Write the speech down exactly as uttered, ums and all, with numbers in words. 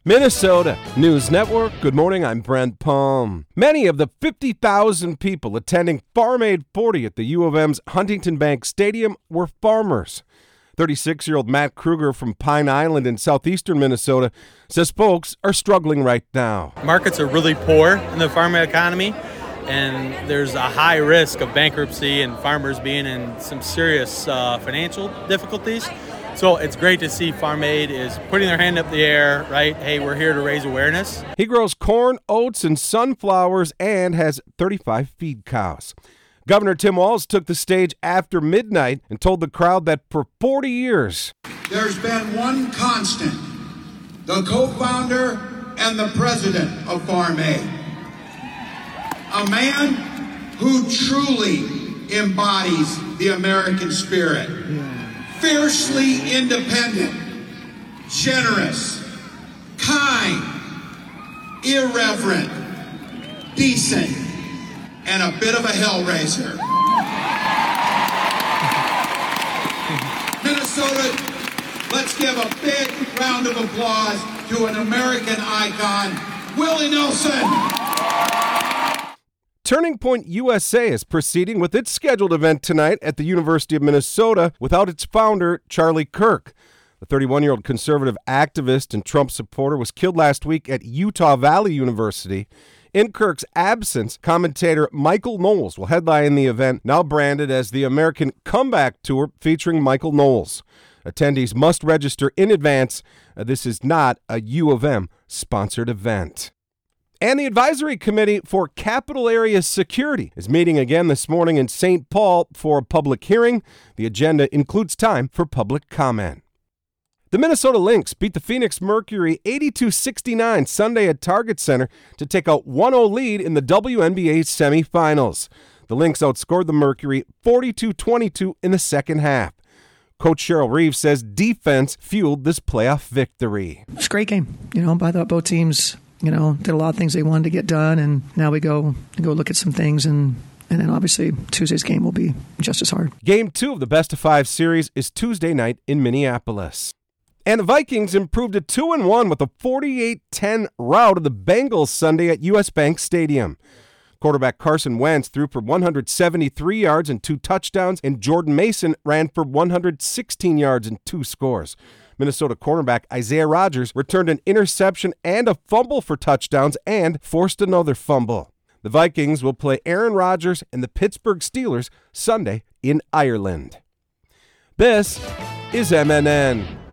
Minnesota News Network. Good morning, I'm Brent Palm. Many of the fifty thousand people attending Farm Aid forty at the U of M's Huntington Bank Stadium were farmers. thirty-six-year-old Matt Kruger from Pine Island in southeastern Minnesota says folks are struggling right now. Markets are really poor in the farm economy, and there's a high risk of bankruptcy and farmers being in some serious uh, financial difficulties. So it's great to see Farm Aid is putting their hand up in the air, right? Hey, we're here to raise awareness. He grows corn, oats, and sunflowers and has thirty-five feed cows. Governor Tim Walz took the stage after midnight and told the crowd that for forty years, there's been one constant, the co-founder and the president of Farm Aid. A man who truly embodies the American spirit. Fiercely independent, generous, kind, irreverent, decent, and a bit of a hellraiser. Minnesota, let's give a big round of applause to an American icon, Willie Nelson. Turning Point U S A is proceeding with its scheduled event tonight at the University of Minnesota without its founder, Charlie Kirk. The thirty-one-year-old conservative activist and Trump supporter was killed last week at Utah Valley University. In Kirk's absence, commentator Michael Knowles will headline the event, now branded as the American Comeback Tour featuring Michael Knowles. Attendees must register in advance. Uh, this is not a U of M-sponsored event. And the Advisory Committee for Capital Area Security is meeting again this morning in Saint Paul for a public hearing. The agenda includes time for public comment. The Minnesota Lynx beat the Phoenix Mercury eighty-two sixty-nine Sunday at Target Center to take a one oh lead in the W N B A semifinals. The Lynx outscored the Mercury forty-two twenty-two in the second half. Coach Cheryl Reeves says defense fueled this playoff victory. It's a great game. You know, I thought both teams You know, did a lot of things they wanted to get done, and now we go go look at some things, and, and then obviously Tuesday's game will be just as hard. Game two of the best of five series is Tuesday night in Minneapolis. And the Vikings improved to two and one with a forty-eight ten rout of the Bengals Sunday at U S Bank Stadium. Quarterback Carson Wentz threw for one hundred seventy-three yards and two touchdowns, and Jordan Mason ran for one hundred sixteen yards and two scores. Minnesota cornerback Isaiah Rodgers returned an interception and a fumble for touchdowns and forced another fumble. The Vikings will play Aaron Rodgers and the Pittsburgh Steelers Sunday in Ireland. This is M N N.